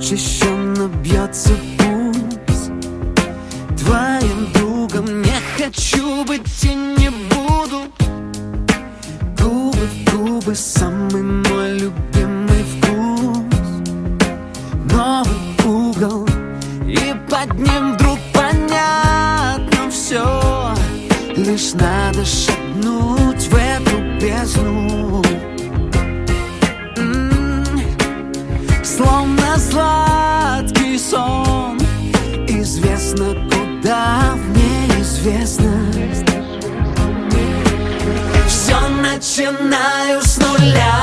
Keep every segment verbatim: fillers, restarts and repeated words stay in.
учащенно бьется пульс. Твоим другом не хочу быть и не буду. Губы в губы, самый мой любимый вкус. Новый угол, и под ним вдруг понятно все. Лишь надо шагнуть в эту бездну. Словно сладкий сон, известно куда в неизвестность. Все начинаю с нуля,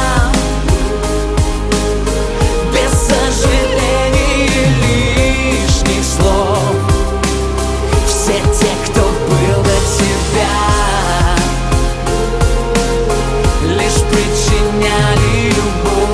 без сожалений и лишних слов. Все те, кто был до тебя, лишь причиняли любовь.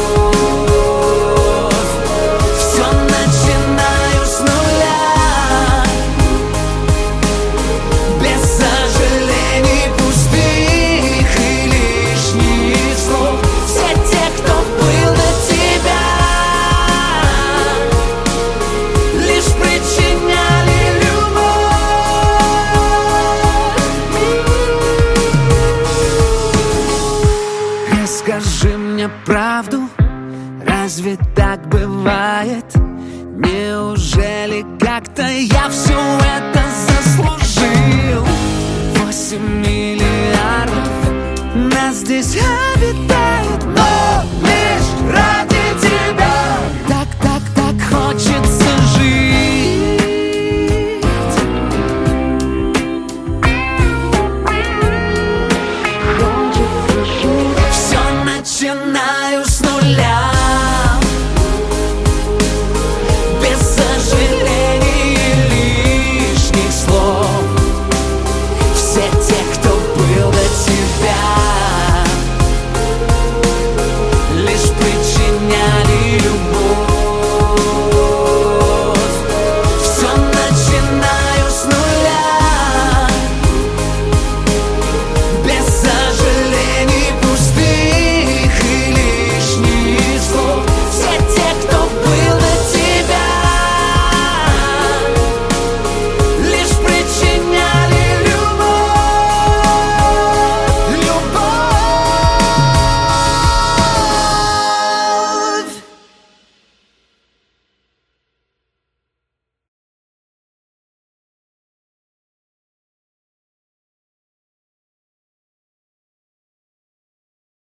Скажи мне правду, разве так бывает? Неужели как-то я все это заслужил? Восемь миллиардов нас здесь обитает, но лишь ради